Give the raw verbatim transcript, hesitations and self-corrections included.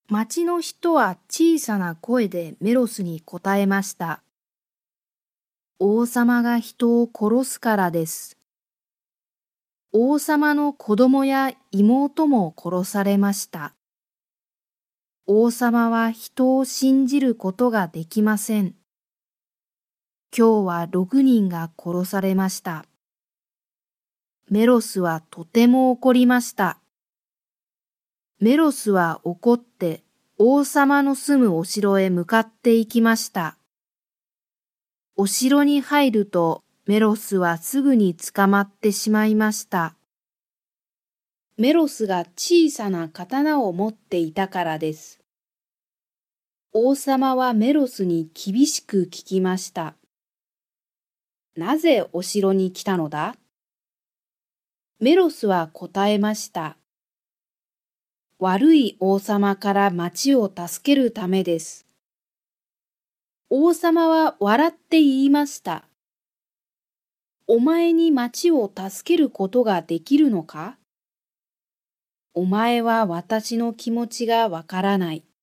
町の人は小さな声でメロスに答えました。王様が人を殺すからです。王様の子供や妹も殺されました。王様は人を信じることができません。今日はろくにんが殺されました。メロスはとても怒りました。メロスは怒って王様の住むお城へ向かって行きました。お城に入るとメロスはすぐに捕まってしまいました。メロスが小さな刀を持っていたからです。王様はメロスに厳しく聞きました。なぜお城に来たのだ？メロスは答えました。悪い王様から町を助けるためです。王様は笑って言いました。お前に町を助けることができるのか？お前は私の気持ちがわからない。